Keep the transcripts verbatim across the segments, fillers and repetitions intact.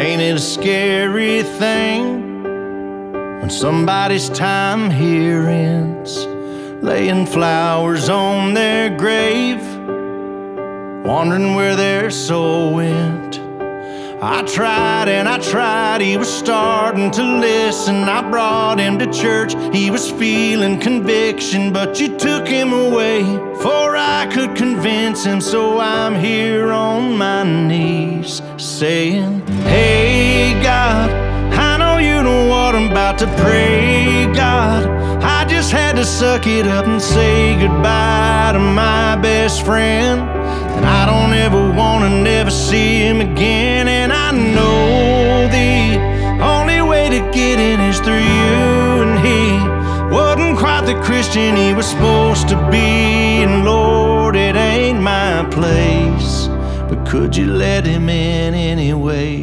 Ain't it a scary thing when somebody's time here ends, laying flowers on their grave, wondering where their soul went? I tried and I tried, he was starting to listen. I brought him to church, he was feeling conviction, but you took him away before I could convince him. So I'm here on my knees saying, hey God, I know you know what I'm about to pray, God. I just had to suck it up and say goodbye to my best friend, and I don't ever wanna never see him again. And I know the only way to get in is through you, and he wasn't quite the Christian he was supposed to be. And Lord, it ain't my place, but could you let him in anyway?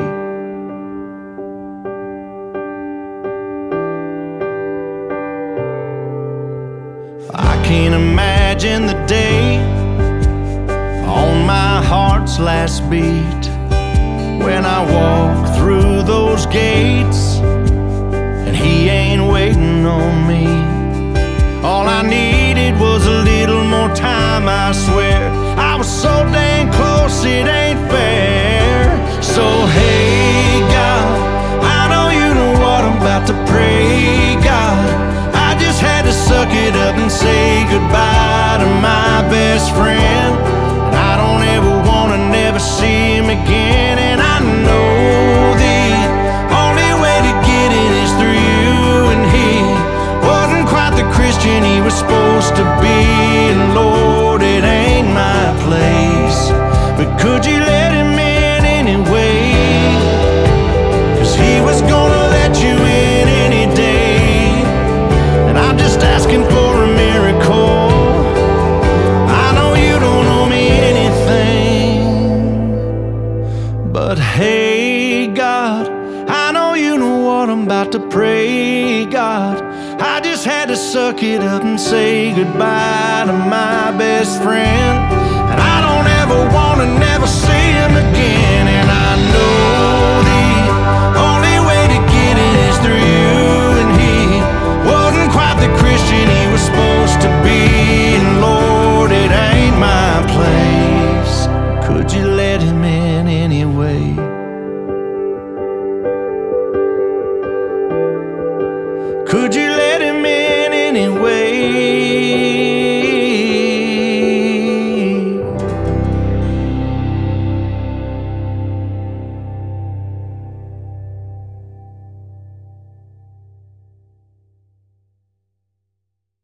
I can't imagine the day on my heart's last beat when I walk through those gates and he ain't waiting on me. All I needed was a little more time, I swear. I was so dang close, it ain't fair. So hey God, I know you know what I'm about to pray, God. I just had to suck it up and say goodbye to my best friend, and I don't ever wanna never see him again. And I know the only way to get in is through you, and he wasn't quite the Christian he was supposed to be. And Lord, it ain't my place, but could you let him in anyway? 'Cause he was gonna let you in any day, and I'm just asking for a miracle. I know you don't owe me anything, but hey God, I know you know what I'm about to pray, God. I just had to suck it up and say goodbye to my best friend, and I don't ever wanna never see him again. And I know the only way to get in is through you, and he wasn't quite the Christian he was supposed to be. And Lord, it ain't my place, could you let him in anyway? Could you let